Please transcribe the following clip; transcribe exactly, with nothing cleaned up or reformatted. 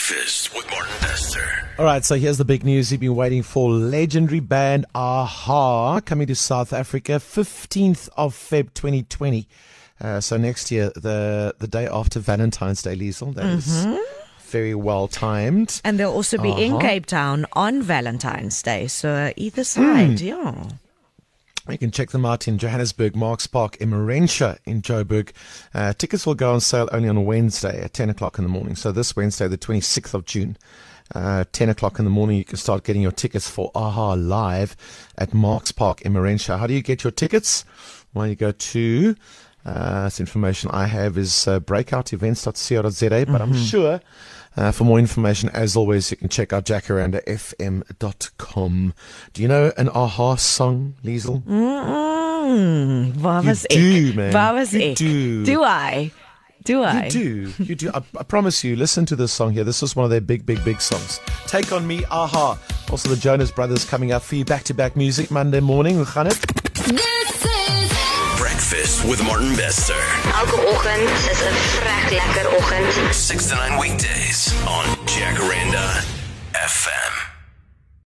Breakfast with Martin Bester. All right, so here's the big news you've been waiting for. Legendary band a-ha coming to South Africa, fifteenth of February twenty twenty. Uh, so next year, the the day after Valentine's Day, Liesl. That mm-hmm. is very well timed. And they'll also be uh-huh. in Cape Town on Valentine's Day. So either side, mm. yeah. You can check them out in Johannesburg, Marks Park, Emmarentia in Joburg. Uh, tickets will go on sale only on Wednesday at ten o'clock in the morning. So this Wednesday, the twenty-sixth of June, uh, ten o'clock in the morning, you can start getting your tickets for a-ha live at Marks Park, Emmarentia. How do you get your tickets? Well, you go to, uh, this information I have is uh, breakout events dot co dot za, but mm-hmm. I'm sure uh, for more information, as always, you can check out jacaranda f m dot com. Do you know an a-ha song, Liesl? Mm-mm. Waar was you do, man. Waar was you ek? do. Do I? Do I? You do. You do. I, I promise you, listen to this song here. This is one of their big, big, big songs. Take On Me, a-ha. Also, the Jonas Brothers coming up for you. Back-to-back music Monday morning. Hoe gaan het? Breakfast with Martin Bester. Elke oggend is 'n vrek lekker oggend. six to nine weekdays on Jacaranda F M.